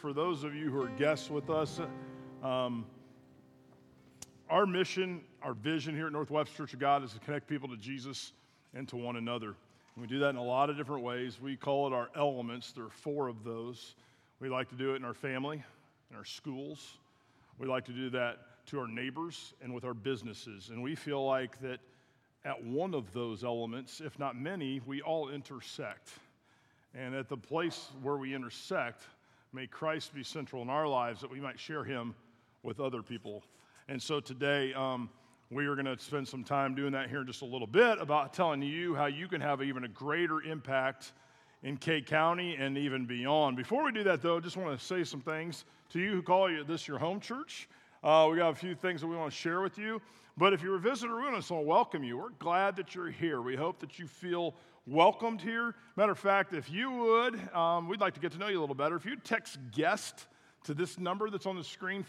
For those of you who are guests with us, um, our mission, our vision here at Northwest Church of God is to connect people to Jesus and to one another. And we do that in a lot of different ways. We call it our elements. There are 4 of those. We like to do it in our family, in our schools. We like to do that to our neighbors and with our businesses. And we feel like that at one of those elements, if not many, we all intersect. And at the place where we intersect, may Christ be central in our lives that we might share him with other people. And so today, we are going to spend some time doing that here in just a little bit about telling you how you can have even a greater impact in Kay County and even beyond. Before we do that, though, I just want to say some things to you who call this your home church. We got a few things that we want to share with you. But if you're a visitor, we want to welcome you. We're glad that you're here. We hope that you feel welcomed here. Matter of fact, if you would, we'd like to get to know you a little better. If you'd text guest to this number that's on the screen,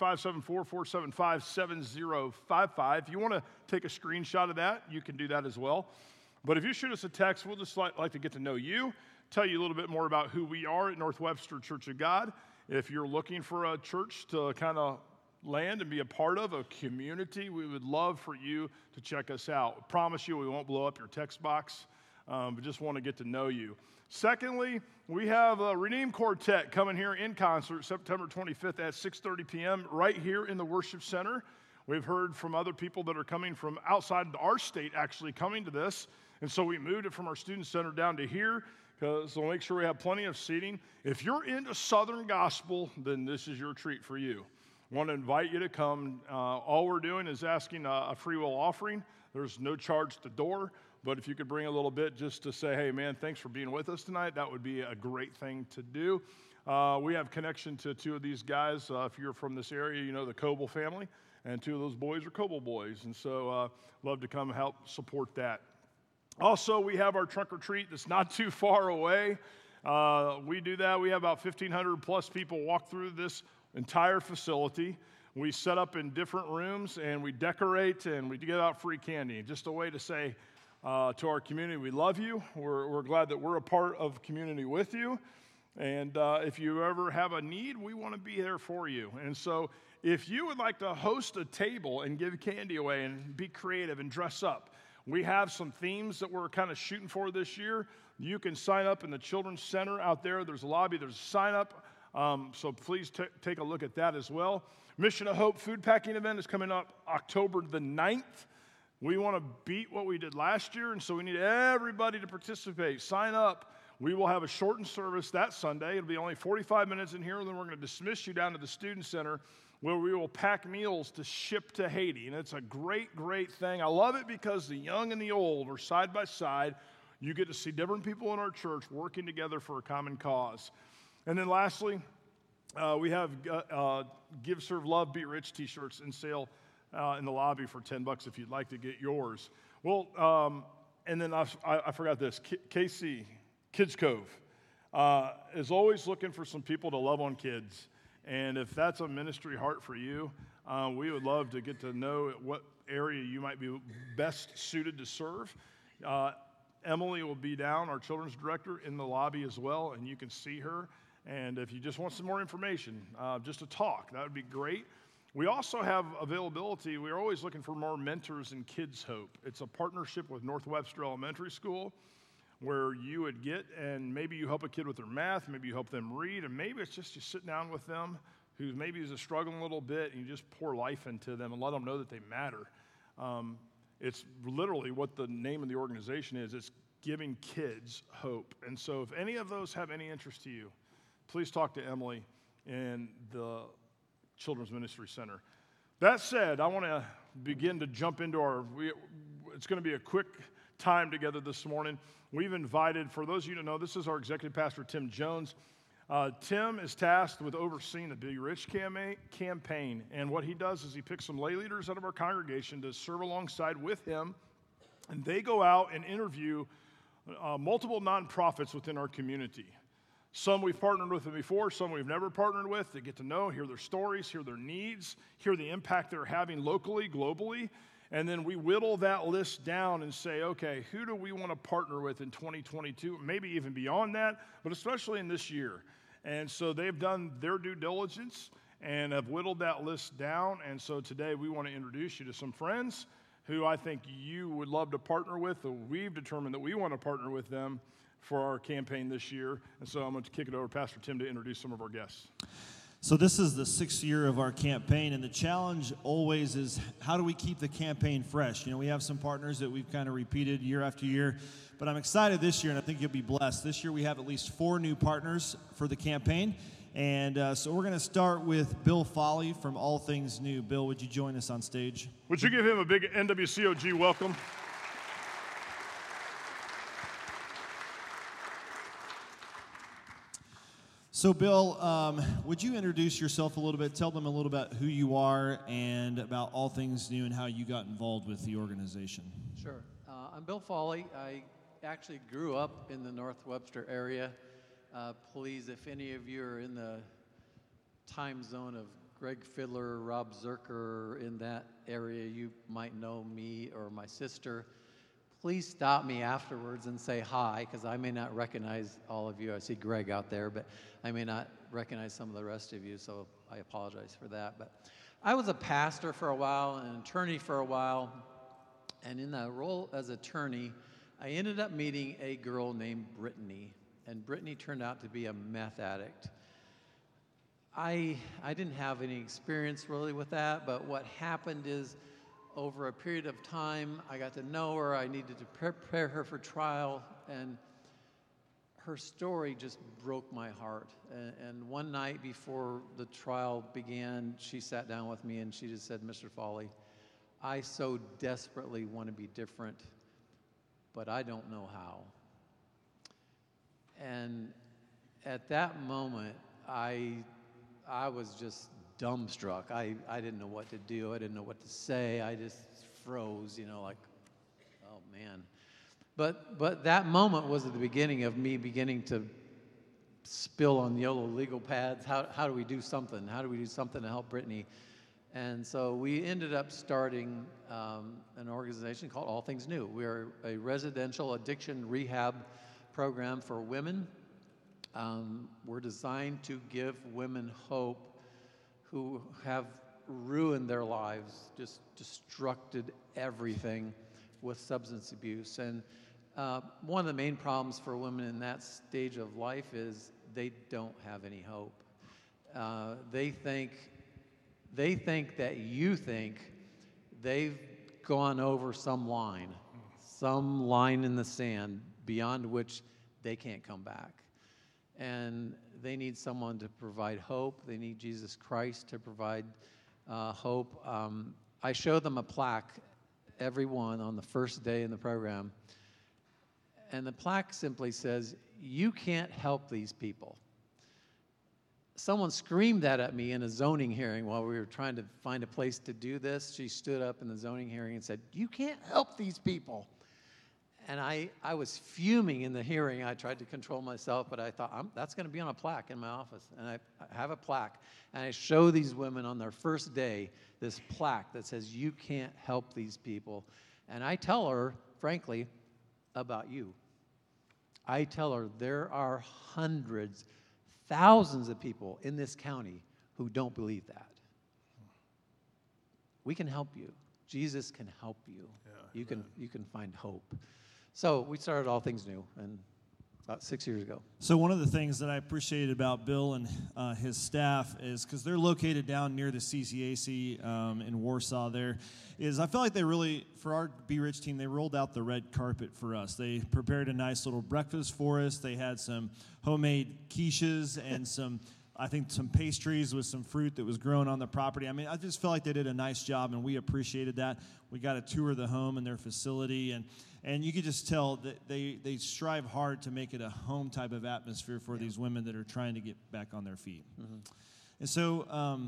574-475-7055. If you want to take a screenshot of that, you can do that as well. But if you shoot us a text, we'll just like to get to know you, tell you a little bit more about who we are at Northwebster Church of God. If you're looking for a church to kind of land and be a part of, a community, we would love for you to check us out. I promise you we won't blow up your text box. But just want to get to know you. Secondly, we have a Redeem Quartet coming here in concert September 25th at 6:30 p.m. right here in the worship center. We've heard from other people that are coming from outside our state actually coming to this. And so we moved it from our student center down to here so we'll make sure we have plenty of seating. If you're into Southern gospel, then this is your treat for you. I want to invite you to come. All we're doing is asking a free will offering. There's no charge at the door. But if you could bring a little bit just to say, hey, man, thanks for being with us tonight, that would be a great thing to do. We have connection to 2 of these guys. If you're from this area, you know the Coble family, and 2 of those boys are Coble boys. And so love to come help support that. Also, we have our trunk or treat that's not too far away. We do that. We have about 1,500 plus people walk through this entire facility. We set up in different rooms, and we decorate, and we give out free candy. Just a way to say, to our community, we love you. We're glad that we're a part of community with you. And if you ever have a need, we want to be there for you. And so if you would like to host a table and give candy away and be creative and dress up, we have some themes that we're kind of shooting for this year. You can sign up in the Children's Center out there. There's a lobby. There's a sign up. So please take a look at that as well. Mission of Hope food packing event is coming up October the 9th. We want to beat what we did last year, and so we need everybody to participate. Sign up. We will have a shortened service that Sunday. It'll be only 45 minutes in here, and then we're going to dismiss you down to the Student Center where we will pack meals to ship to Haiti. And it's a great, great thing. I love it because the young and the old are side by side. You get to see different people in our church working together for a common cause. And then lastly, we have Give, Serve, Love, Be Rich t-shirts in sale in the lobby for $10 if you'd like to get yours. Well, and then I forgot this. KC, Kids Cove, is always looking for some people to love on kids. And if that's a ministry heart for you, we would love to get to know what area you might be best suited to serve. Emily will be down, our children's director, in the lobby as well, and you can see her. And if you just want some more information, just to talk, that would be great. We also have availability. We're always looking for more mentors in Kids Hope. It's a partnership with Northwebster Elementary School where you would get, and maybe you help a kid with their math, maybe you help them read, and maybe it's just you sit down with them who maybe is struggling a little bit, and you just pour life into them and let them know that they matter. It's literally what the name of the organization is. It's Giving Kids Hope. And so if any of those have any interest to you, please talk to Emily in the Children's Ministry Center. That said, I want to begin to jump into it's going to be a quick time together this morning. We've invited, for those of you who know, this is our executive pastor, Tim Jones. Tim is tasked with overseeing the Be Rich campaign, and what he does is he picks some lay leaders out of our congregation to serve alongside with him, and they go out and interview multiple nonprofits within our community. Some we've partnered with them before, some we've never partnered with. They get to know, hear their stories, hear their needs, hear the impact they're having locally, globally. And then we whittle that list down and say, okay, who do we want to partner with in 2022? Maybe even beyond that, but especially in this year. And so they've done their due diligence and have whittled that list down. And so today we want to introduce you to some friends who I think you would love to partner with. We've determined that we want to partner with them for our campaign this year. And so I'm going to kick it over to Pastor Tim to introduce some of our guests. So this is the 6th year of our campaign, and the challenge always is how do we keep the campaign fresh? You know, we have some partners that we've kind of repeated year after year, but I'm excited this year, and I think you'll be blessed. This year we have at least 4 new partners for the campaign. And so we're going to start with Bill Foley from All Things New. Bill, would you join us on stage? Would you give him a big NWCOG welcome? So, Bill, would you introduce yourself a little bit? Tell them a little about who you are and about All Things New and how you got involved with the organization. Sure. I'm Bill Foley. I actually grew up in the North Webster area. Please, if any of you are in the time zone of Greg Fiddler, Rob Zerker, in that area, you might know me or my sister. Please stop me afterwards and say hi, because I may not recognize all of you. I see Greg out there, but I may not recognize some of the rest of you, so I apologize for that. But I was a pastor for a while, an attorney for a while, and in that role as attorney, I ended up meeting a girl named Brittany. And Brittany turned out to be a meth addict. I didn't have any experience really with that, but what happened is over a period of time, I got to know her. I needed to prepare her for trial, and her story just broke my heart. And one night before the trial began, she sat down with me and she just said, "Mr. Foley, I so desperately want to be different, but I don't know how." And at that moment, I was just dumbstruck. I didn't know what to do. I didn't know what to say. I just froze, like, oh man. But that moment was at the beginning of me beginning to spill on yellow legal pads. How do we do something? How do we do something to help Brittany? And so we ended up starting an organization called All Things New. We're a residential addiction rehab program for women. We're designed to give women hope who have ruined their lives, just destructed everything with substance abuse. And one of the main problems for women in that stage of life is they don't have any hope. They think that you think they've gone over some line in the sand beyond which they can't come back. And they need someone to provide hope. They need Jesus Christ to provide hope. I show them a plaque, everyone, on the first day in the program. And the plaque simply says, "You can't help these people." Someone screamed that at me in a zoning hearing while we were trying to find a place to do this. She stood up in the zoning hearing and said, "You can't help these people." And I was fuming in the hearing. I tried to control myself, but I thought, that's going to be on a plaque in my office. And I have a plaque. And I show these women on their first day this plaque that says, "You can't help these people." And I tell her, frankly, about you. I tell her there are hundreds, thousands of people in this county who don't believe that. We can help you. Jesus can help you. Yeah, you can find hope. So we started All Things New, and about 6 years ago. So one of the things that I appreciated about Bill and his staff is because they're located down near the CCAC in Warsaw there, is I felt like they really, for our Be Rich team, they rolled out the red carpet for us. They prepared a nice little breakfast for us. They had some homemade quiches and some pastries with some fruit that was grown on the property. I mean, I just felt like they did a nice job, and we appreciated that. We got a tour of the home and their facility, and you could just tell that they strive hard to make it a home type of atmosphere for these women that are trying to get back on their feet. Mm-hmm. And so,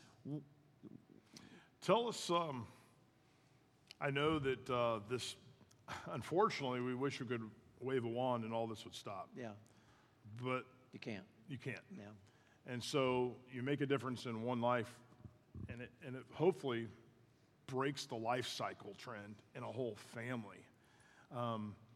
tell us. I know that this, unfortunately, we wish we could wave a wand and all this would stop. Yeah, but you can't. You can't. Yeah. And so you make a difference in one life, and it hopefully breaks the life cycle trend in a whole family.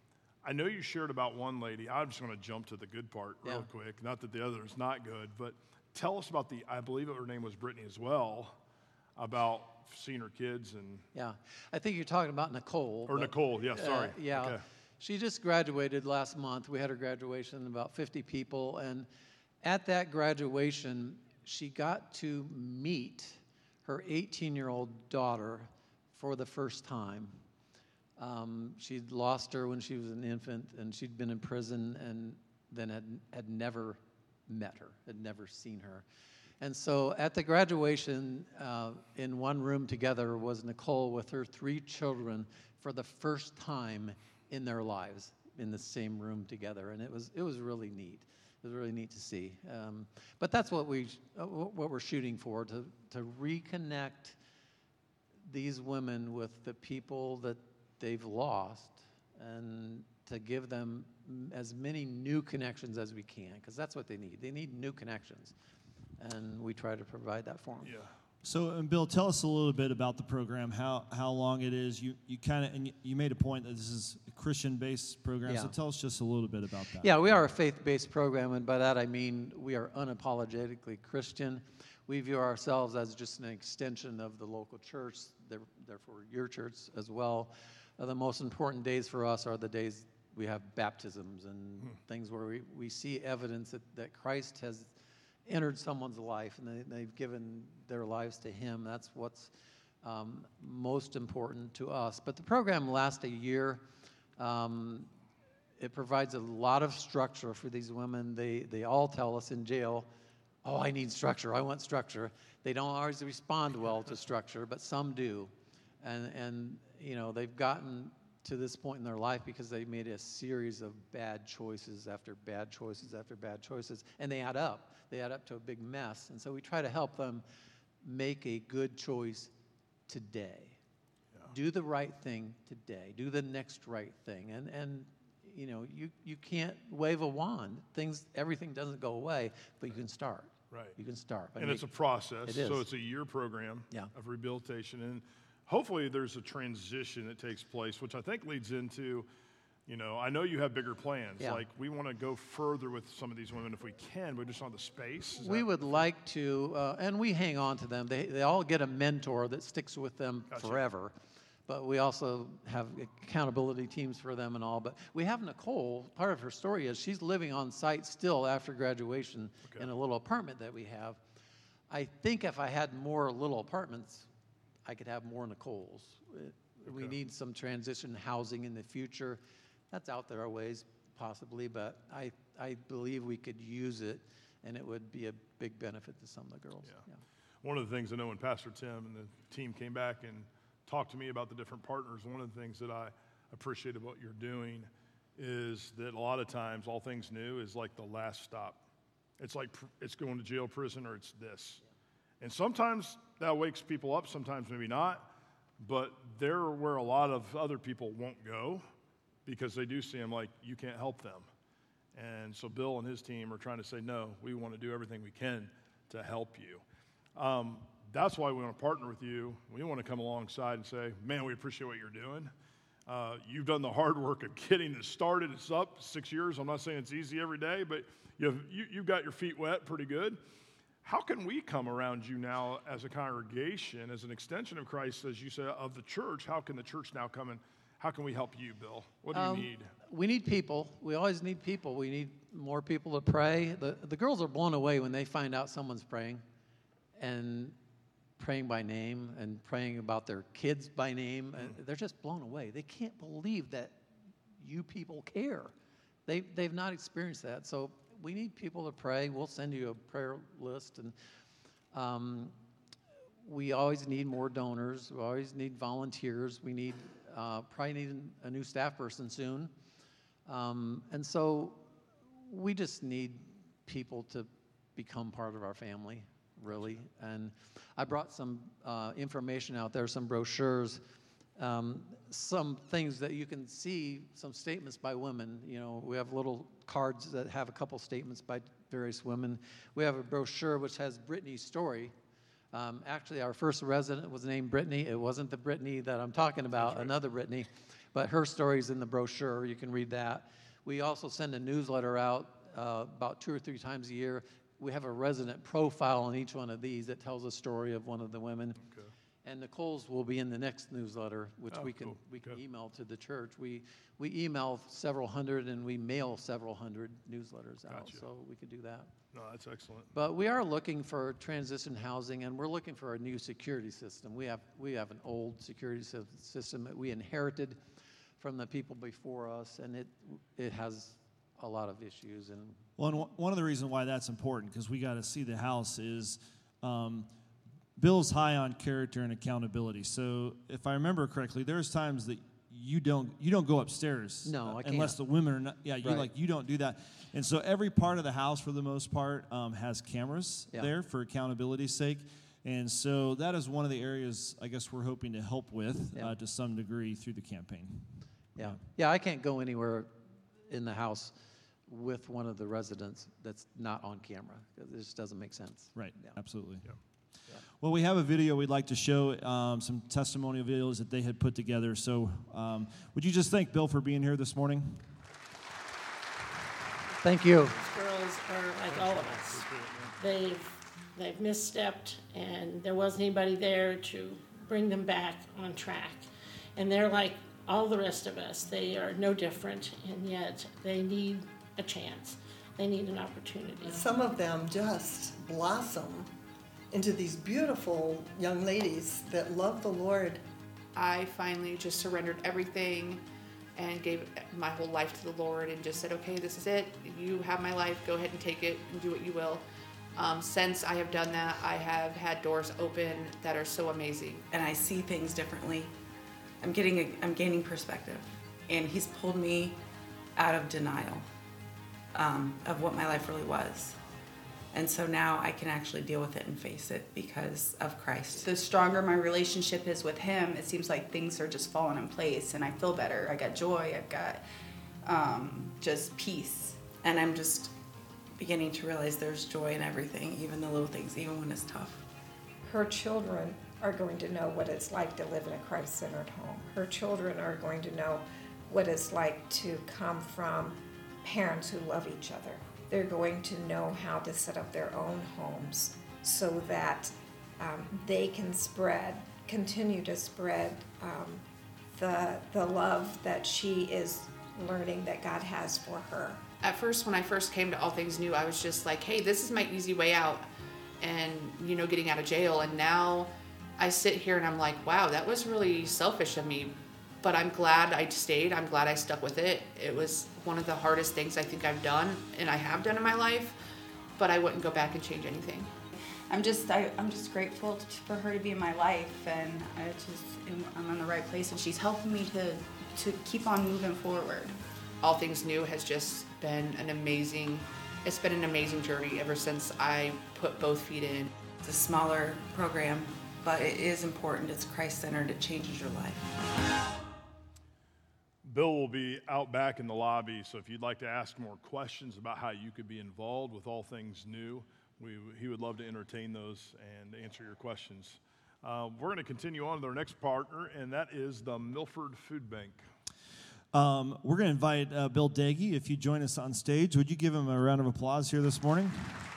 I know you shared about one lady. I'm just going to jump to the good part real quick. Not that the other is not good, but tell us about I believe her name was Brittany as well, about seeing her kids and. Yeah, I think you're talking about Nicole. Or Nicole, yeah, sorry. Yeah. Okay. She just graduated last month. We had her graduation, about 50 people. And at that graduation, she got to meet her 18-year-old daughter for the first time. She'd lost her when she was an infant, and she'd been in prison and then had never met her, had never seen her. And so at the graduation, in one room together was Nicole with her 3 children for the first time in their lives in the same room together. And it was really neat. It was really neat to see. But that's what we're shooting for, to reconnect these women with the people that they've lost, and to give them as many new connections as we can, because that's what they need. They need new connections, and we try to provide that for them. Yeah. So, and Bill, tell us a little bit about the program, how long it is. You kind of, and you made a point that this is a Christian-based program, so tell us just a little bit about that. Yeah, we are a faith-based program, and by that I mean we are unapologetically Christian. We view ourselves as just an extension of the local church, therefore your church as well. The most important days for us are the days we have baptisms and things where we see evidence that Christ has entered someone's life and they've given their lives to him. That's what's most important to us. But the program lasts a year. It provides a lot of structure for these women. They all tell us in jail, oh, I need structure, I want structure. They don't always respond well to structure, but some do. And you know, they've gotten to this point in their life because they made a series of bad choices after bad choices after bad choices, and they add up. They add up to a big mess. And so we try to help them make a good choice today. Yeah. Do the right thing today. Do the next right thing. And you know, you can't wave a wand. Everything doesn't go away, but you can start. Right. You can start. And it's a process. It is. So it's a year program of rehabilitation. And hopefully there's a transition that takes place, which I think leads into, you know, I know you have bigger plans. Yeah. Like, we want to go further with some of these women if we can, but just on the space. We would like to, and we hang on to them. They all get a mentor that sticks with them forever. But we also have accountability teams for them and all. But we have Nicole. Part of her story is she's living on site still after graduation in a little apartment that we have. I think if I had more little apartments, I could have more Nicoles. We need some transition housing in the future. That's out there a ways, possibly, but I believe we could use it, and it would be a big benefit to some of the girls. Yeah. One of the things I know when Pastor Tim and the team came back and talked to me about the different partners, one of the things that I appreciate about what you're doing is that a lot of times all things new is like the last stop. It's like it's going to jail, prison, or it's this. And sometimes that wakes people up, sometimes maybe not, but they're where a lot of other people won't go because they do see them like you can't help them. And so Bill and his team are trying to say, no, we want to do everything we can to help you. That's why we want to partner with you. We want to come alongside and say, man, we appreciate what you're doing. You've done the hard work of getting this started. It's up 6 years. I'm not saying it's easy every day, but you've got your feet wet pretty good. How can we come around you now as a congregation, as an extension of Christ, as you say, of the church? How can the church now come and how can we help you, Bill? What do you need? We need people. We always need people. We need more people to pray. The girls are blown away when they find out someone's praying and praying by name and praying about their kids by name. And they're just blown away. They can't believe that you people care. They've not experienced that. So we need people to pray. We'll send you a prayer list. And we always need more donors. We always need volunteers. We need probably need a new staff person soon. And so we just need people to become part of our family, really. And I brought some information out there, some brochures, some things that you can see, some statements by women. You know, we have little cards that have a couple statements by various women. We have a brochure which has Brittany's story. Actually, our first resident was named Brittany. It wasn't the Brittany that I'm talking about, another Brittany. But her story's in the brochure. You can read that. We also send a newsletter out about 2 or 3 times a year. We have a resident profile on each one of these that tells a story of one of the women. Okay. And Nicole's will be in the next newsletter, which we can email to the church. We email several hundred and we mail several hundred newsletters out, so we could do that. No, that's excellent. But we are looking for transition housing, and we're looking for a new security system. We have an old security system that we inherited from the people before us, and it has a lot of issues. And one of the reasons why that's important, because we got to see the house, is Bill's high on character and accountability. So if I remember correctly, there's times that you don't go upstairs. No, I can't. Unless the women are not. Yeah, Right. you don't do that. And so every part of the house, for the most part, has cameras there for accountability's sake. And so that is one of the areas I guess we're hoping to help with to some degree through the campaign. Yeah, I can't go anywhere in the house with one of the residents that's not on camera. It just doesn't make sense. Right, absolutely. Yeah. Well, we have a video we'd like to show, some testimonial videos that they had put together. So would you just thank Bill for being here this morning? Thank you. These girls are like all of us. They've misstepped, and there wasn't anybody there to bring them back on track. And they're like all the rest of us. They are no different, and yet they need a chance. They need an opportunity. Some of them just blossom into these beautiful young ladies that love the Lord. I finally just surrendered everything and gave my whole life to the Lord and just said, okay, this is it. You have my life. Go ahead and take it and do what you will. Since I have done that, I have had doors open that are so amazing. And I see things differently. I'm gaining perspective. And he's pulled me out of denial of what my life really was. And so now I can actually deal with it and face it because of Christ. The stronger my relationship is with him, it seems like things are just falling in place and I feel better. I got joy, I've got just peace. And I'm just beginning to realize there's joy in everything, even the little things, even when it's tough. Her children are going to know what it's like to live in a Christ-centered home. Her children are going to know what it's like to come from parents who love each other. They're going to know how to set up their own homes so that they can continue to spread the love that she is learning that God has for her. At first, when I first came to All Things New, I was just like, hey, this is my easy way out and, getting out of jail. And now I sit here and I'm like, wow, that was really selfish of me. But I'm glad I stayed. I'm glad I stuck with it. It was one of the hardest things I think I've done and I have done in my life, but I wouldn't go back and change anything. I'm just grateful for her to be in my life, and I'm in the right place, and she's helping me to keep on moving forward. All Things New has just been an amazing journey ever since I put both feet in. It's a smaller program, but it is important. It's Christ-centered. It changes your life. Bill will be out back in the lobby, so if you'd like to ask more questions about how you could be involved with All Things New, he would love to entertain those and answer your questions. We're going to continue on with our next partner, and that is the Milford Food Bank. We're going to invite Bill Daggy. If you join us on stage, would you give him a round of applause here this morning?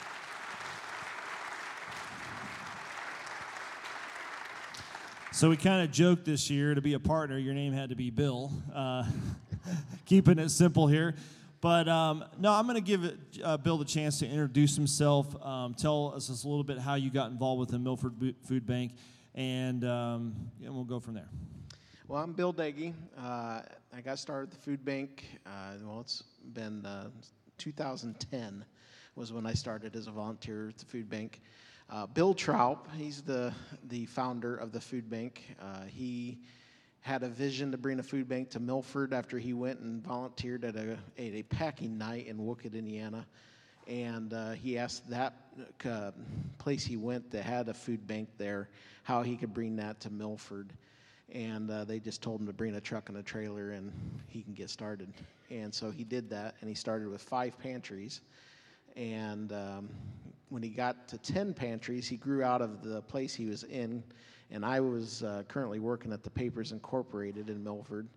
So we kind of joked this year, to be a partner, your name had to be Bill. Keeping it simple here. But no, I'm going to give Bill the chance to introduce himself, tell us a little bit how you got involved with the Milford Food Bank, and we'll go from there. Well, I'm Bill Daggy. I got started at the food bank. It's been 2010 was when I started as a volunteer at the food bank. Bill Troup, he's the founder of the food bank. He had a vision to bring a food bank to Milford after he went and volunteered at a packing night in Wookett, Indiana. And he asked that place he went that had a food bank there how he could bring that to Milford. And they just told him to bring a truck and a trailer and he can get started. And so he did that, and he started with 5 pantries. And when he got to 10 pantries, he grew out of the place he was in. And I was currently working at the Papers Incorporated in Milford.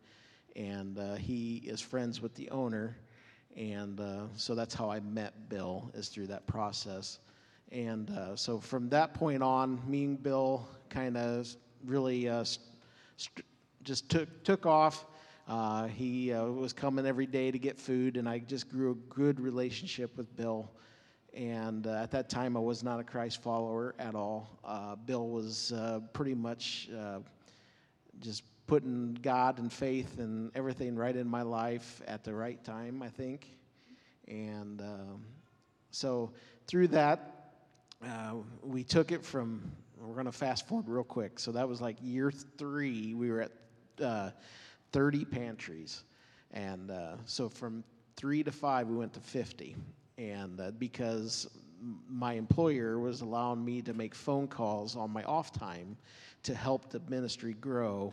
and he is friends with the owner, and so that's how I met Bill, is through that process. And so from that point on, me and Bill kind of really just took off. He was coming every day to get food, and I just grew a good relationship with Bill. And at that time, I was not a Christ follower at all. Bill was pretty much just putting God and faith and everything right in my life at the right time, I think. And so through that, we took it from, we're going to fast forward real quick. So that was like year 3. We were at 30 pantries. And so from 3 to 5, we went to 50. And because my employer was allowing me to make phone calls on my off time to help the ministry grow,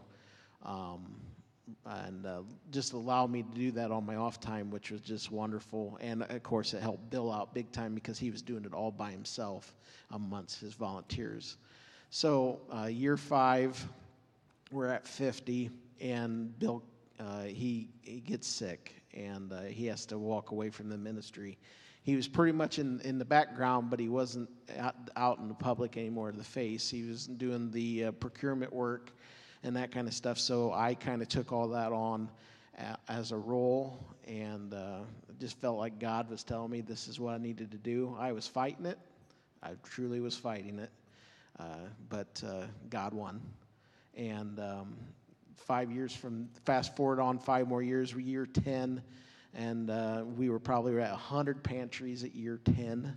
and just allow me to do that on my off time, which was just wonderful. And of course, it helped Bill out big time because he was doing it all by himself amongst his volunteers. So year 5, we're at 50, and Bill, he gets sick, and he has to walk away from the ministry. He was pretty much in the background, but he wasn't out in the public anymore, the face. He was doing the procurement work and that kind of stuff. So I kind of took all that on as a role, and just felt like God was telling me this is what I needed to do. I was fighting it. I truly was fighting it. But God won. And 5 years from, fast forward on 5 more years, we're year 10. And we were probably at 100 pantries at year 10.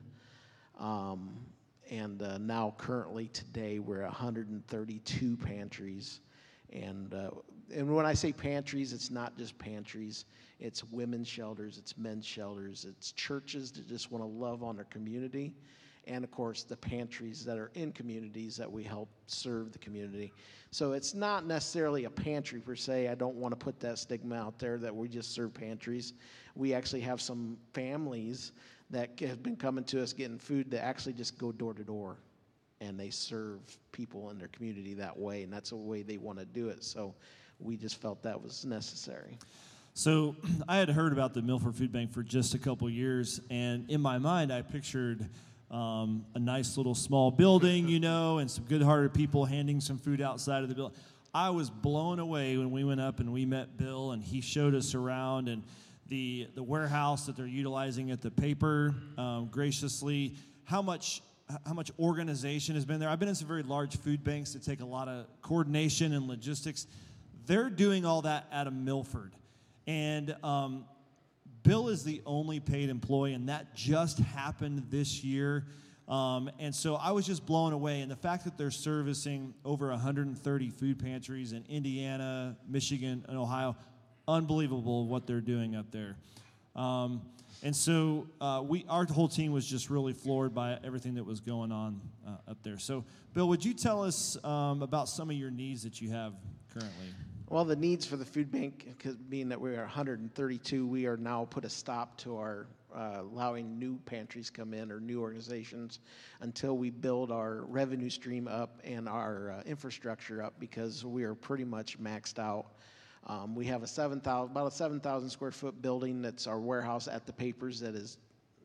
And now currently today we're at 132 pantries. And when I say pantries, it's not just pantries. It's women's shelters, it's men's shelters, it's churches that just want to love on their community. And of course, the pantries that are in communities that we help serve the community. So it's not necessarily a pantry per se. I don't want to put that stigma out there that we just serve pantries. We actually have some families that have been coming to us getting food that actually just go door to door, and they serve people in their community that way, and that's the way they want to do it. So we just felt that was necessary. So I had heard about the Milford Food Bank for just a couple years, and in my mind I pictured a nice little small building, you know, and some good-hearted people handing some food outside of the building. I was blown away when we went up and we met Bill, and he showed us around, and the warehouse that they're utilizing at the paper, graciously, how much organization has been there. I've been in some very large food banks that take a lot of coordination and logistics. They're doing all that out of Milford. And Bill is the only paid employee, and that just happened this year. And so I was just blown away. And the fact that they're servicing over 130 food pantries in Indiana, Michigan, and Ohio, unbelievable what they're doing up there. And so our whole team was just really floored by everything that was going on up there. So, Bill, would you tell us about some of your needs that you have currently? Well, the needs for the food bank, being that we are 132, we are now put a stop to our allowing new pantries come in or new organizations until we build our revenue stream up and our infrastructure up, because we are pretty much maxed out. We have about a 7,000 square foot building that's our warehouse at the papers that is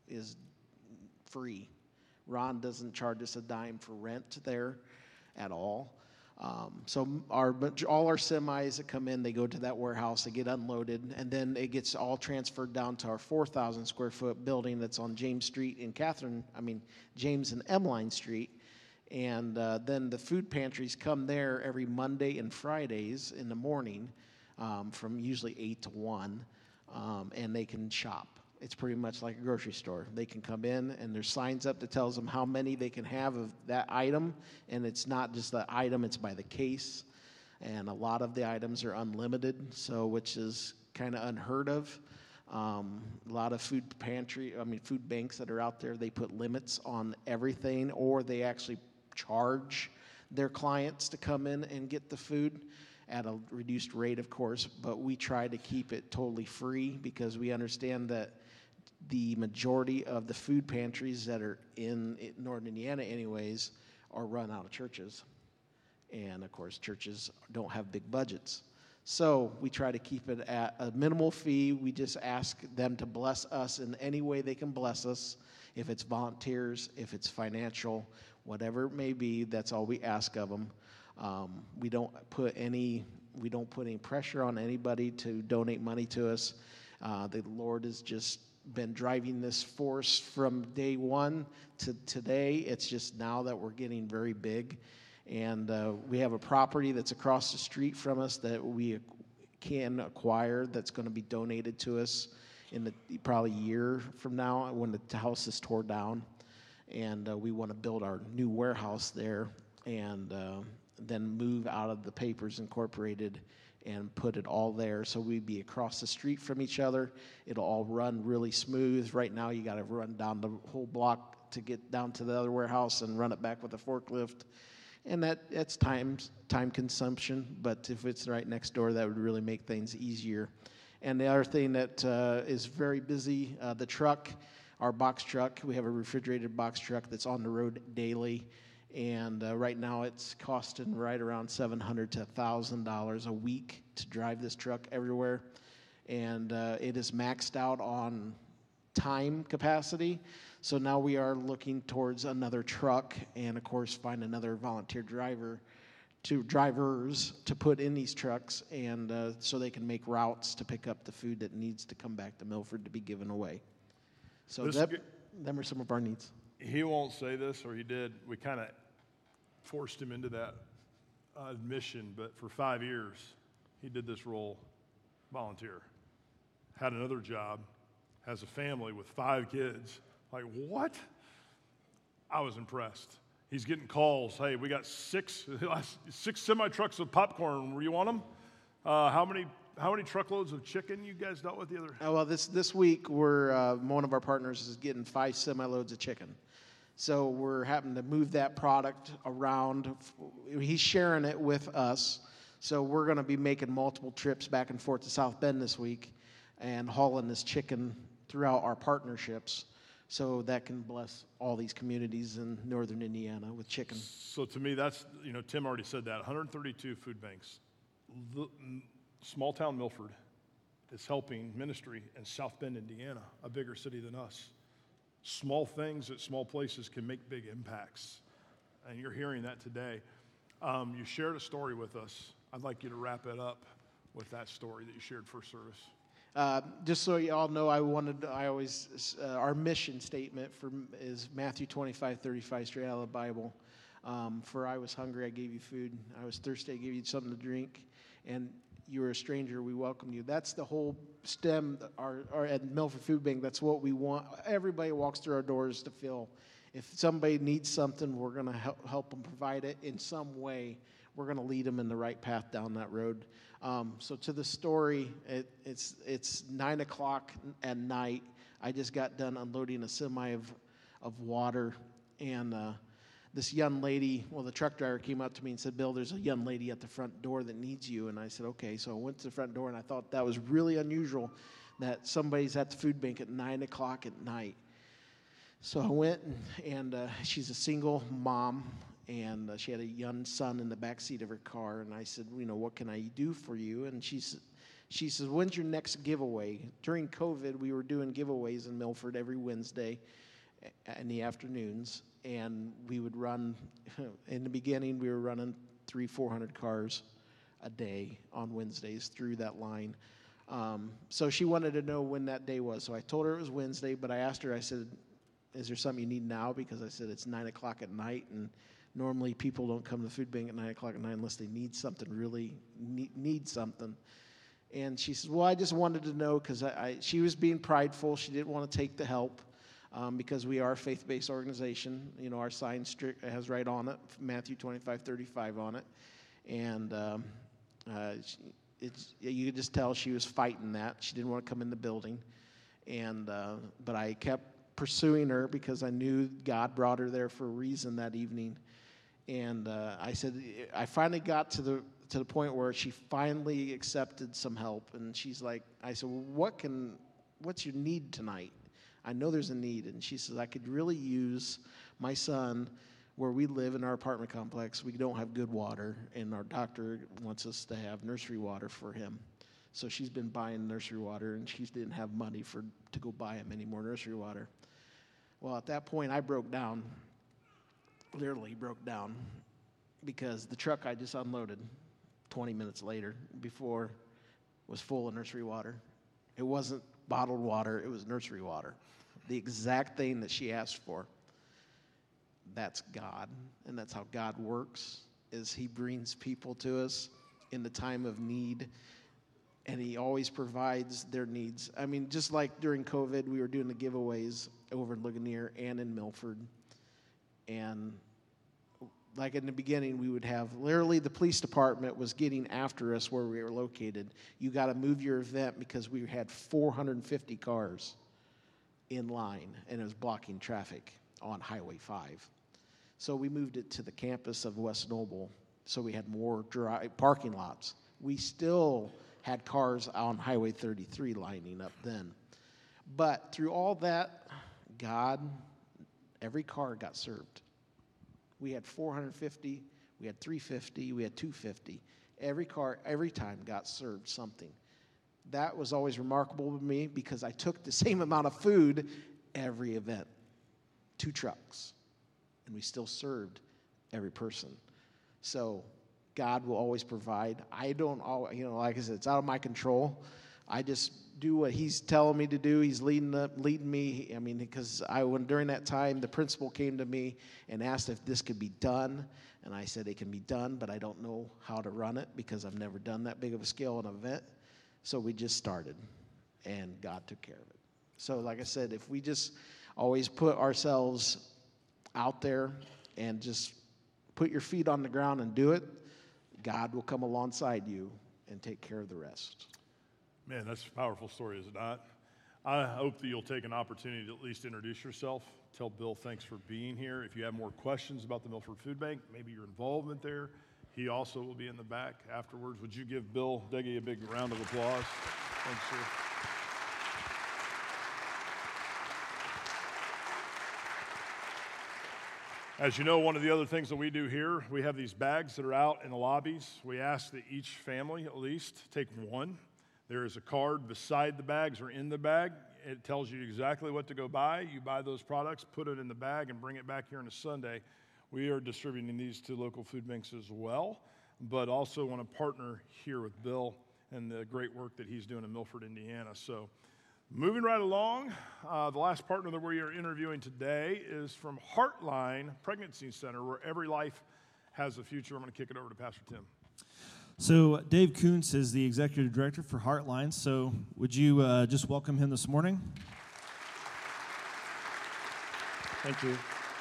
free. Ron doesn't charge us a dime for rent there at all. So all our semis that come in, they go to that warehouse, they get unloaded, and then it gets all transferred down to our 4,000 square foot building that's on James and Emline Street. And then the food pantries come there every Monday and Fridays in the morning, from usually 8 to 1, and they can shop. It's pretty much like a grocery store. They can come in, and there's signs up that tells them how many they can have of that item, and it's not just the item, it's by the case, and a lot of the items are unlimited, so which is kind of unheard of. A lot of food banks that are out there, they put limits on everything, or they actually charge their clients to come in and get the food at a reduced rate, of course, but we try to keep it totally free because we understand that the majority of the food pantries that are in Northern Indiana anyways are run out of churches. And of course, churches don't have big budgets. So we try to keep it at a minimal fee. We just ask them to bless us in any way they can bless us. If it's volunteers, if it's financial, whatever it may be, that's all we ask of them. We don't put any pressure on anybody to donate money to us. The Lord has just been driving this force from day one to today. It's just now that we're getting very big. And we have a property that's across the street from us that we can acquire that's going to be donated to us in probably a year from now when the house is torn down. And we want to build our new warehouse there and then move out of the Papers Incorporated and put it all there. So we'd be across the street from each other. It'll all run really smooth. Right now you got to run down the whole block to get down to the other warehouse and run it back with a forklift. And that's time consumption, but if it's right next door, that would really make things easier. And the other thing that is very busy, the truck, our box truck, we have a refrigerated box truck that's on the road daily. And right now it's costing right around $700 to $1,000 a week to drive this truck everywhere. And it is maxed out on time capacity. So now we are looking towards another truck and, of course, find another volunteer drivers to put in these trucks and so they can make routes to pick up the food that needs to come back to Milford to be given away. So them are some of our needs. He won't say this, or he did. We kind of forced him into that admission, but for 5 years, he did this role, volunteer. Had another job, has a family with 5 kids. Like, what? I was impressed. He's getting calls. Hey, we got six semi-trucks of popcorn. Where you want them? How many truckloads of chicken you guys dealt with the other? Well, this week we're one of our partners is getting 5 semi-loads of chicken. So we're having to move that product around. He's sharing it with us. So we're going to be making multiple trips back and forth to South Bend this week and hauling this chicken throughout our partnerships. So that can bless all these communities in northern Indiana with chicken. So to me, that's, Tim already said that. 132 food banks. Small town Milford is helping ministry in South Bend, Indiana, a bigger city than us. Small things at small places can make big impacts. And you're hearing that today. You shared a story with us. I'd like you to wrap it up with that story that you shared first service. Just so you all know, our mission statement is Matthew 25:35, straight out of the Bible. For I was hungry, I gave you food. I was thirsty, I gave you something to drink. And you were a stranger, we welcomed you. That's the whole stem, our at Milford Food Bank, that's what we want. Everybody walks through our doors to fill. If somebody needs something, we're going to help them provide it in some way. We're going to lead them in the right path down that road. So to the story, it's 9 o'clock at night. I just got done unloading a semi of water, and this young lady, the truck driver came up to me and said, Bill, there's a young lady at the front door that needs you. And I said, okay. So I went to the front door, and I thought that was really unusual that somebody's at the food bank at 9 o'clock at night. So I went, and she's a single mom, and she had a young son in the back seat of her car. And I said, what can I do for you? And she says, when's your next giveaway? During COVID, we were doing giveaways in Milford every Wednesday in the afternoons. And we would run, in the beginning, we were running 300-400 cars a day on Wednesdays through that line. So she wanted to know when that day was. So I told her it was Wednesday, but I asked her, I said, is there something you need now? Because I said it's 9 o'clock at night, and normally people don't come to the food bank at 9 o'clock at night unless they need something, really need something. And she says, well, I just wanted to know, because she was being prideful. She didn't want to take the help. Because we are a faith-based organization. Our sign has right on it, Matthew 25:35 on it. And you could just tell she was fighting that. She didn't want to come in the building. But I kept pursuing her because I knew God brought her there for a reason that evening. And I said, I finally got to the point where she finally accepted some help. And she's like, I said, well, what's your need tonight? I know there's a need. And she says, I could really use my son where we live in our apartment complex, we don't have good water, and our doctor wants us to have nursery water for him. So she's been buying nursery water, and she didn't have money to go buy him any more nursery water. Well, at that point, I broke down, literally broke down, because the truck I just unloaded 20 minutes later before was full of nursery water. It wasn't bottled water, it was nursery water. The exact thing that she asked for. That's God, and that's how God works, is he brings people to us in the time of need, and he always provides their needs. I mean, just like during COVID, we were doing the giveaways over in Ligonier and in Milford, and like in the beginning, we would have, literally the police department was getting after us where we were located. You got to move your event because we had 450 cars in line, and it was blocking traffic on Highway 5. So we moved it to the campus of West Noble, so we had more parking lots. We still had cars on Highway 33 lining up then. But through all that, God, every car got served. We had 450, we had 350, we had 250. Every car, every time got served something. That was always remarkable to me because I took the same amount of food every event, 2 trucks, and we still served every person. So God will always provide. I don't always, like I said, it's out of my control. I just do what he's telling me to do. He's leading me. I mean, because during that time, the principal came to me and asked if this could be done. And I said, it can be done, but I don't know how to run it because I've never done that big of a scale in an event. So we just started, and God took care of it. So like I said, if we just always put ourselves out there and just put your feet on the ground and do it, God will come alongside you and take care of the rest. Man, that's a powerful story, is it not? I hope that you'll take an opportunity to at least introduce yourself. Tell Bill thanks for being here. If you have more questions about the Milford Food Bank, maybe your involvement there, he also will be in the back afterwards. Would you give Bill Degge a big round of applause? Thanks, sir. As you know, one of the other things that we do here, we have these bags that are out in the lobbies. We ask that each family at least take one. There is a card beside the bags or in the bag. It tells you exactly what to go buy. You buy those products, put it in the bag, and bring it back here on a Sunday. We are distributing these to local food banks as well, but also want to partner here with Bill and the great work that he's doing in Milford, Indiana. So moving right along, the last partner that we are interviewing today is from Heartline Pregnancy Center, where every life has a future. I'm going to kick it over to Pastor Tim. So Dave Kuntz is the executive director for Heartline. So would you just welcome him this morning? Thank you.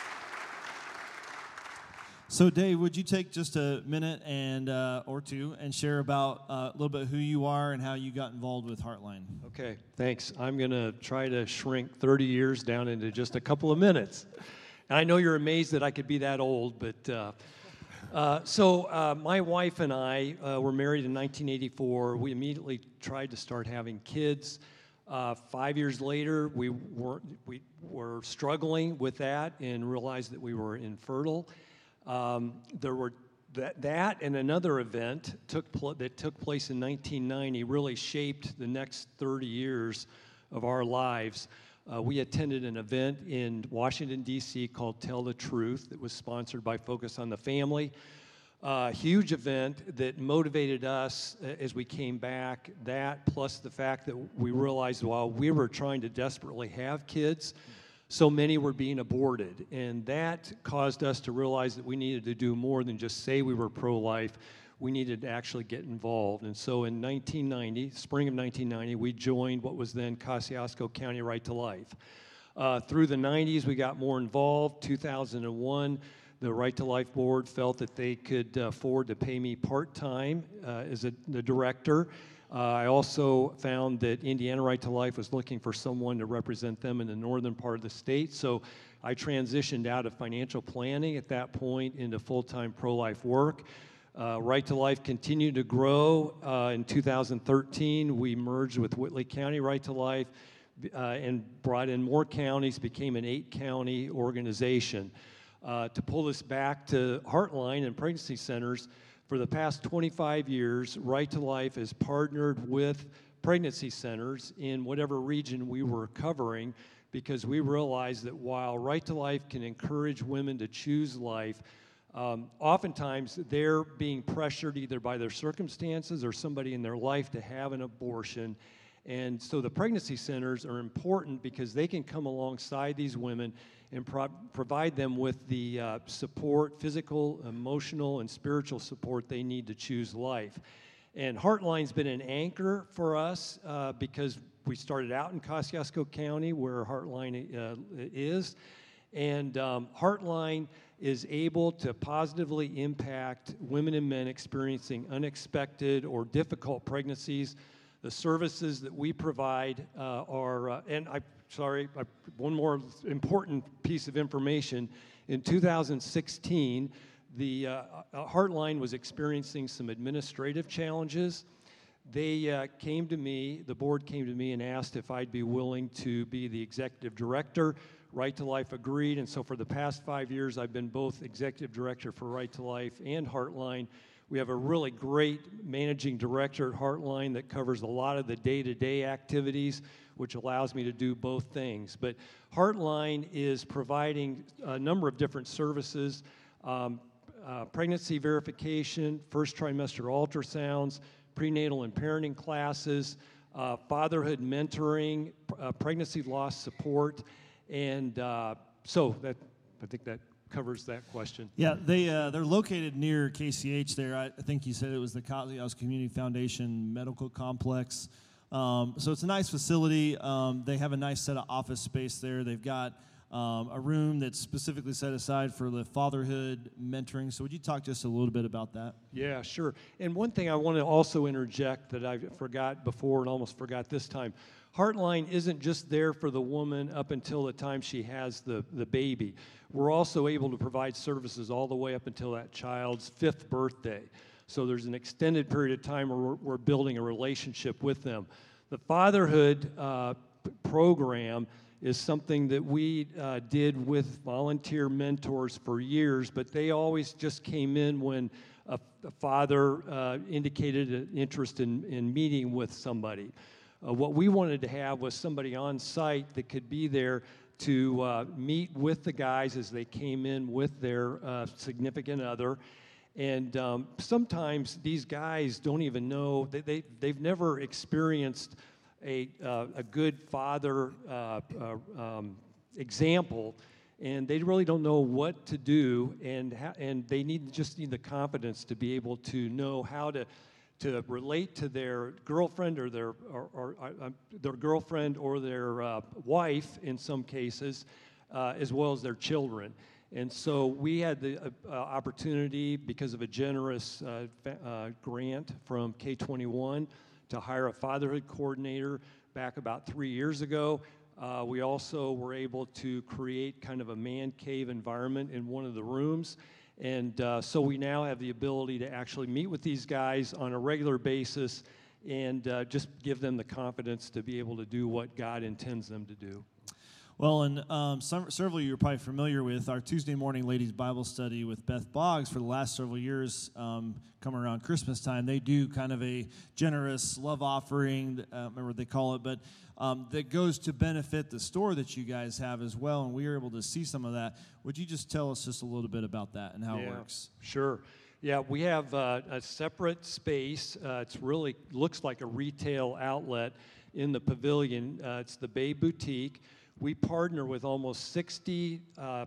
So Dave, would you take just a minute and or two and share about a little bit who you are and how you got involved with Heartline? Okay, thanks. I'm going to try to shrink 30 years down into just a couple of minutes. And I know you're amazed that I could be that old, but so my wife and I were married in 1984. We immediately tried to start having kids. 5 years later, we were struggling with that and realized that we were infertile. There were that and another event that took place in 1990 really shaped the next 30 years of our lives. We attended an event in Washington, D.C. called Tell the Truth that was sponsored by Focus on the Family. Huge event that motivated us as we came back. That plus the fact that we realized while we were trying to desperately have kids, so many were being aborted. And that caused us to realize that we needed to do more than just say we were pro-life. We needed to actually get involved. And so in 1990, spring of 1990, we joined what was then Kosciuszko County Right to Life. Through the 90s, we got more involved. 2001, the Right to Life board felt that they could afford to pay me part-time as the director. I also found that Indiana Right to Life was looking for someone to represent them in the northern part of the state. So I transitioned out of financial planning at that point into full-time pro-life work. Right to Life continued to grow. In 2013, we merged with Whitley County Right to Life and brought in more counties, became an 8-county organization. To pull this back to Heartline and pregnancy centers, for the past 25 years, Right to Life has partnered with pregnancy centers in whatever region we were covering, because we realized that while Right to Life can encourage women to choose life, oftentimes they're being pressured either by their circumstances or somebody in their life to have an abortion. And so the pregnancy centers are important because they can come alongside these women and provide them with the support, physical, emotional, and spiritual support they need to choose life. And Heartline's been an anchor for us because we started out in Kosciuszko County, where Heartline is. And Heartline is able to positively impact women and men experiencing unexpected or difficult pregnancies. The services that we provide are, one more important piece of information. In 2016, the Heartline was experiencing some administrative challenges. They came to me, the board came to me and asked if I'd be willing to be the executive director. Right to Life agreed, and so for the past 5 years, I've been both executive director for Right to Life and Heartline. We have a really great managing director at Heartline that covers a lot of the day-to-day activities, which allows me to do both things. But Heartline is providing a number of different services, pregnancy verification, first trimester ultrasounds, prenatal and parenting classes, fatherhood mentoring, pregnancy loss support, and so that, I think that covers that question. Yeah, they're located near KCH there. I think you said it was the Kosciuszko Community Foundation Medical Complex. So it's a nice facility. They have a nice set of office space there. They've got a room that's specifically set aside for the fatherhood mentoring. So would you talk to us a little bit about that? Yeah, sure. And one thing I want to also interject that I forgot before and almost forgot this time. Heartline isn't just there for the woman up until the time she has the baby. We're also able to provide services all the way up until that child's 5th birthday. So there's an extended period of time where we're building a relationship with them. The fatherhood program is something that we did with volunteer mentors for years, but they always just came in when a father indicated an interest in meeting with somebody. What we wanted to have was somebody on site that could be there to meet with the guys as they came in with their significant other. And sometimes these guys don't even know, they've never experienced a good father example, and they really don't know what to do, and they just need the confidence to be able to know how to relate to their girlfriend or their girlfriend or their wife in some cases, as well as their children. And so we had the opportunity, because of a generous grant from K21, to hire a fatherhood coordinator back about 3 years ago. We also were able to create kind of a man cave environment in one of the rooms. And so we now have the ability to actually meet with these guys on a regular basis and just give them the confidence to be able to do what God intends them to do. Well, and several of you are probably familiar with our Tuesday morning ladies Bible study with Beth Boggs for the last several years. Come around Christmas time, they do kind of a generous love offering, remember what they call it, but that goes to benefit the store that you guys have as well, and we were able to see some of that. Would you just tell us just a little bit about that and how it works? Sure. Yeah, we have a separate space. It's really looks like a retail outlet in the pavilion. It's the Bay Boutique. We partner with almost 60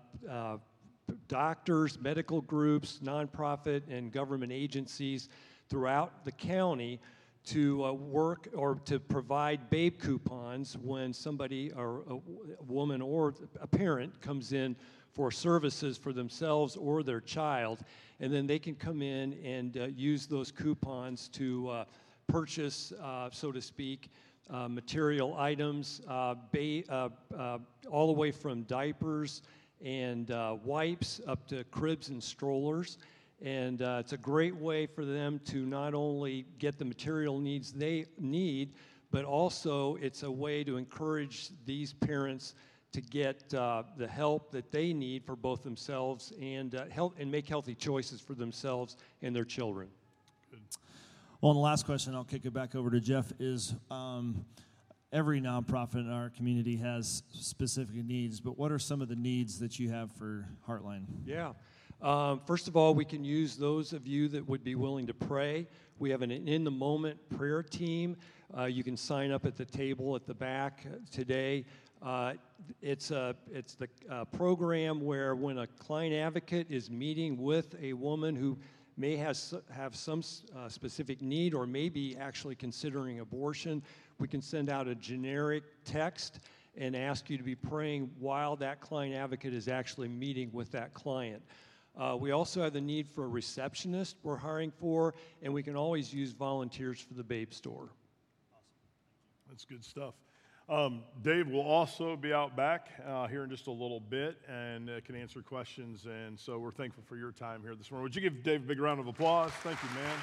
doctors, medical groups, nonprofit, and government agencies throughout the county to work or to provide babe coupons when somebody, or a woman or a parent, comes in for services for themselves or their child, and then they can come in and use those coupons to purchase, so to speak, material items, all the way from diapers and wipes up to cribs and strollers. And it's a great way for them to not only get the material needs they need, but also it's a way to encourage these parents to get the help that they need for both themselves and make healthy choices for themselves and their children. Good. Well, and the last question, I'll kick it back over to Jeff, is every nonprofit in our community has specific needs, but what are some of the needs that you have for Heartline? Yeah. First of all, we can use those of you that would be willing to pray. We have an in-the-moment prayer team. You can sign up at the table at the back today. It's the program where when a client advocate is meeting with a woman who may have some specific need or maybe actually considering abortion, we can send out a generic text and ask you to be praying while that client advocate is actually meeting with that client. We also have the need for a receptionist we're hiring for, and we can always use volunteers for the Babe Store. That's good stuff. Dave will also be out back here in just a little bit and can answer questions. And so we're thankful for your time here this morning. Would you give Dave a big round of applause? Thank you, man.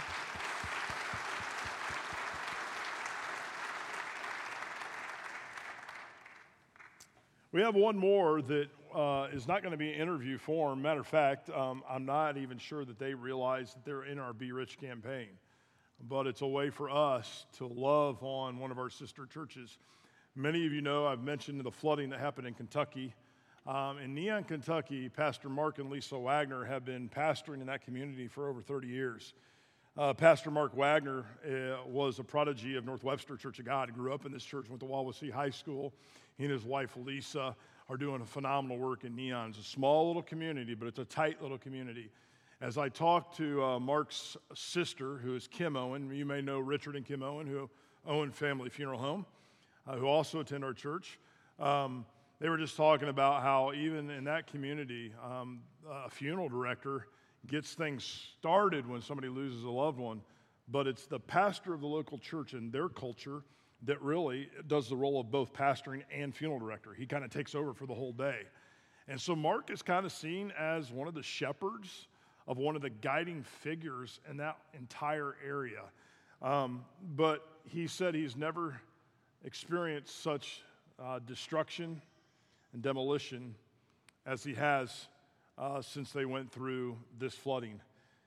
We have one more that is not going to be an interview form. Matter of fact, I'm not even sure that they realize that they're in our Be Rich campaign. But it's a way for us to love on one of our sister churches. Many of you know I've mentioned the flooding that happened in Kentucky. In Neon, Kentucky, Pastor Mark and Lisa Wagner have been pastoring in that community for over 30 years. Pastor Mark Wagner was a prodigy of North Webster Church of God. He grew up in this church, went to Wawasee High School. He and his wife, Lisa, are doing a phenomenal work in Neon. It's a small little community, but it's a tight little community. As I talked to Mark's sister, who is Kim Owen, you may know Richard and Kim Owen, who own Family Funeral Home, who also attend our church. They were just talking about how even in that community, a funeral director gets things started when somebody loses a loved one, but it's the pastor of the local church and their culture that really does the role of both pastoring and funeral director. He kind of takes over for the whole day. And so Mark is kind of seen as one of the shepherds of one of the guiding figures in that entire area. But he said he's never experienced such destruction and demolition as he has since they went through this flooding.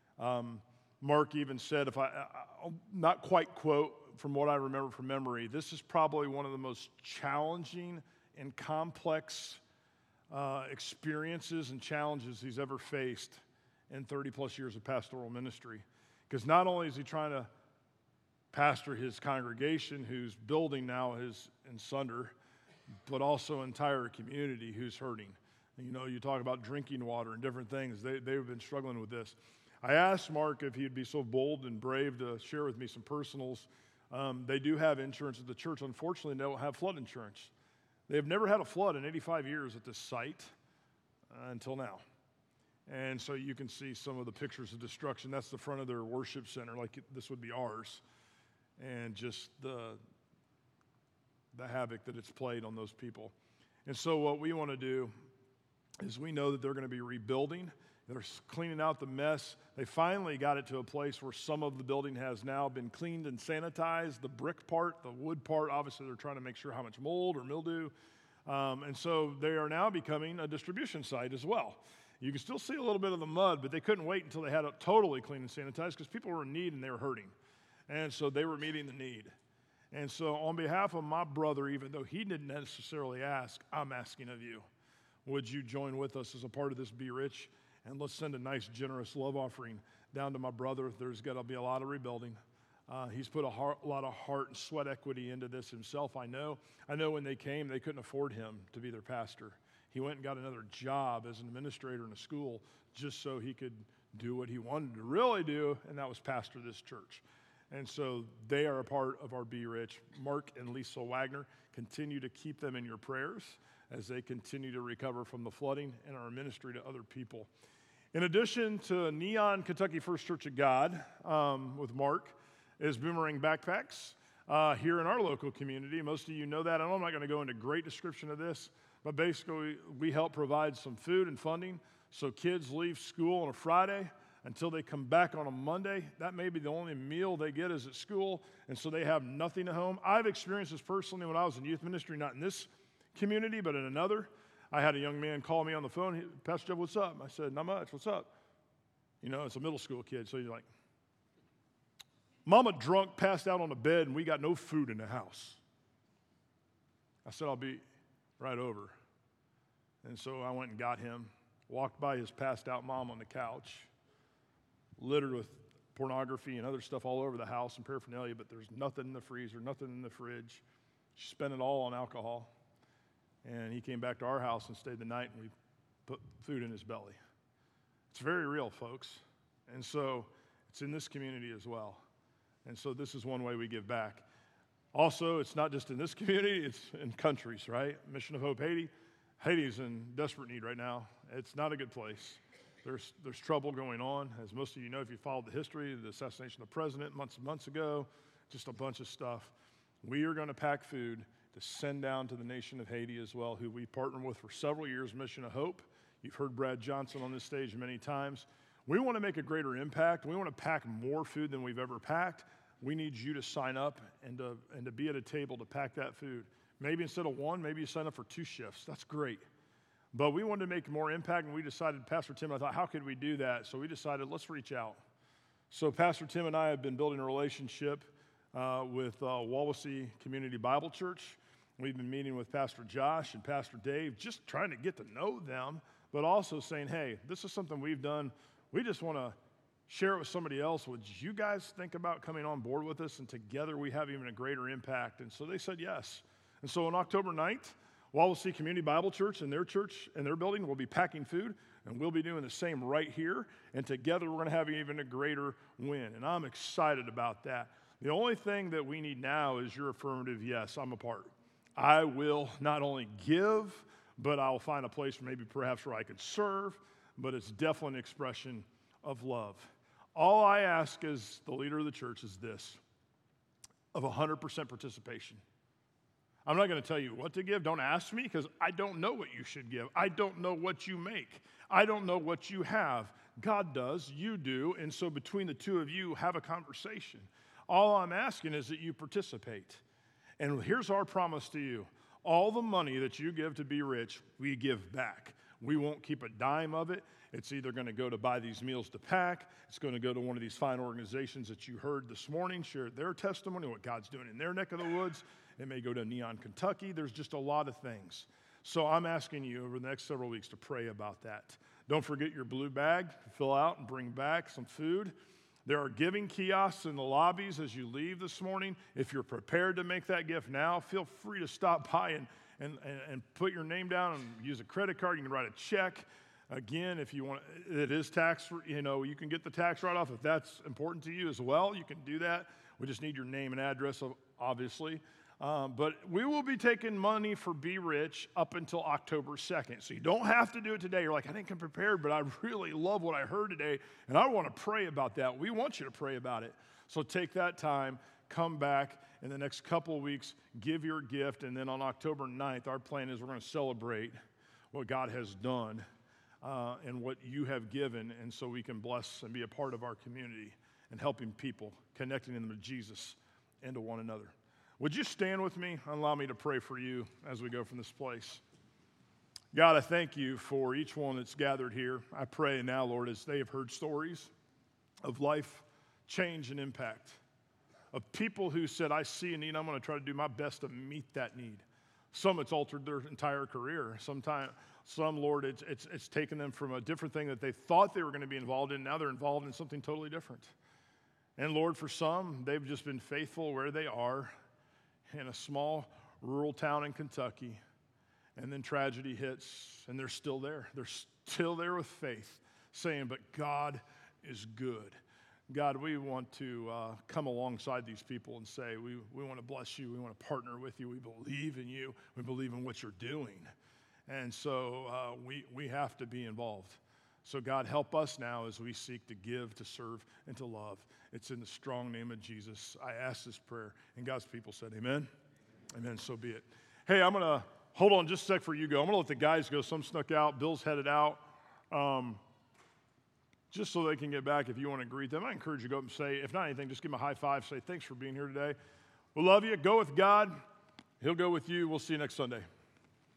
Mark even said, I'll not quite quote from what I remember from memory, this is probably one of the most challenging and complex experiences and challenges he's ever faced in 30 plus years of pastoral ministry. Because not only is he trying to pastor his congregation, whose building now is in sunder, but also entire community who's hurting. You know, you talk about drinking water and different things. They've been struggling with this. I asked Mark if he'd be so bold and brave to share with me some personals. They do have insurance at the church. Unfortunately, they don't have flood insurance. They've never had a flood in 85 years at this site until now. And so you can see some of the pictures of destruction. That's the front of their worship center, like this would be ours. And just the havoc that it's played on those people. And so what we want to do is we know that they're going to be rebuilding. They're cleaning out the mess. They finally got it to a place where some of the building has now been cleaned and sanitized. The brick part, the wood part, obviously they're trying to make sure how much mold or mildew. And so they are now becoming a distribution site as well. You can still see a little bit of the mud, but they couldn't wait until they had it totally clean and sanitized because people were in need and they were hurting. And so they were meeting the need. And so on behalf of my brother, even though he didn't necessarily ask, I'm asking of you, would you join with us as a part of this Be Rich? And let's send a nice, generous love offering down to my brother. There's got to be a lot of rebuilding. He's put a lot of heart and sweat equity into this himself, I know. I know when they came, they couldn't afford him to be their pastor. He went and got another job as an administrator in a school just so he could do what he wanted to really do, and that was pastor this church. And so they are a part of our Be Rich. Mark and Lisa Wagner, continue to keep them in your prayers as they continue to recover from the flooding and our ministry to other people. In addition to Neon Kentucky First Church of God with Mark is Boomerang Backpacks here in our local community. Most of you know that. I know I'm not going to go into great description of this, but basically we help provide some food and funding so kids leave school on a Friday until they come back on a Monday. That may be the only meal they get is at school, and so they have nothing at home. I've experienced this personally when I was in youth ministry, not in this community, but in another, I had a young man call me on the phone. Pastor Jeff, what's up? I said, not much. What's up? You know, it's a middle school kid, so he's like, Mama drunk, passed out on the bed, and we got no food in the house. I said, I'll be right over. And so I went and got him, walked by his passed out mom on the couch, littered with pornography and other stuff all over the house and paraphernalia, but there's nothing in the freezer, nothing in the fridge. She spent it all on alcohol. And he came back to our house and stayed the night, and we put food in his belly. It's very real, folks. And so it's in this community as well. And so this is one way we give back. Also, it's not just in this community, it's in countries, right? Mission of Hope Haiti. Haiti's in desperate need right now. It's not a good place. There's trouble going on. As most of you know, if you followed the history, the assassination of the president months and months ago, just a bunch of stuff. We are going to pack food to send down to the nation of Haiti as well, who we partner with for several years, Mission of Hope. You've heard Brad Johnson on this stage many times. We want to make a greater impact. We want to pack more food than we've ever packed. We need you to sign up and to be at a table to pack that food. Maybe instead of one, maybe you sign up for 2 shifts. That's great. But we wanted to make more impact, and we decided, Pastor Tim, I thought, how could we do that? So we decided, let's reach out. So Pastor Tim and I have been building a relationship with Wawasee Community Bible Church. We've been meeting with Pastor Josh and Pastor Dave, just trying to get to know them, but also saying, hey, this is something we've done. We just want to share it with somebody else. Would you guys think about coming on board with us? And together we have even a greater impact. And so they said yes. And so on October 9th, Wawasee Community Bible Church and their church and their building will be packing food, and we'll be doing the same right here. And together we're going to have even a greater win. And I'm excited about that. The only thing that we need now is your affirmative yes, I'm a part. I will not only give, but I'll find a place maybe perhaps where I could serve, but it's definitely an expression of love. All I ask as the leader of the church is this, of 100% participation. I'm not going to tell you what to give. Don't ask me, because I don't know what you should give. I don't know what you make. I don't know what you have. God does, you do, and so between the two of you, have a conversation. All I'm asking is that you participate. And here's our promise to you. All the money that you give to Be Rich, we give back. We won't keep a dime of it. It's either going to go to buy these meals to pack. It's going to go to one of these fine organizations that you heard this morning, share their testimony, what God's doing in their neck of the woods. It may go to Neon, Kentucky. There's just a lot of things. So I'm asking you over the next several weeks to pray about that. Don't forget your blue bag to fill out and bring back some food. There are giving kiosks in the lobbies as you leave this morning. If you're prepared to make that gift now, feel free to stop by and put your name down and use a credit card. You can write a check. Again, if you want, it is tax, you can get the tax write-off if that's important to you as well. You can do that. We just need your name and address, obviously. But we will be taking money for Be Rich up until October 2nd. So you don't have to do it today. You're like, I didn't come prepared, but I really love what I heard today, and I want to pray about that. We want you to pray about it. So take that time, come back in the next couple of weeks, give your gift, and then on October 9th, our plan is we're going to celebrate what God has done and what you have given, and so we can bless and be a part of our community and helping people, connecting them to Jesus and to one another. Would you stand with me and allow me to pray for you as we go from this place? God, I thank you for each one that's gathered here. I pray now, Lord, as they have heard stories of life change and impact, of people who said, I see a need, I'm going to try to do my best to meet that need. Some, it's altered their entire career. Some, Lord, it's taken them from a different thing that they thought they were going to be involved in. Now they're involved in something totally different. And Lord, for some, they've just been faithful where they are in a small rural town in Kentucky, and then tragedy hits, and they're still there. They're still there with faith, saying, but God is good. God, we want to come alongside these people and say, we want to bless you. We want to partner with you. We believe in you. We believe in what you're doing. And so we have to be involved. So God, help us now as we seek to give, to serve, and to love. It's in the strong name of Jesus. I ask this prayer. And God's people said, amen? Amen, so be it. Hey, I'm going to, hold on just a sec before you go. I'm going to let the guys go. Some snuck out. Bill's headed out. Just so they can get back if you want to greet them. I encourage you to go up and say, if not anything, just give them a high five. Say, thanks for being here today. We love you. Go with God. He'll go with you. We'll see you next Sunday.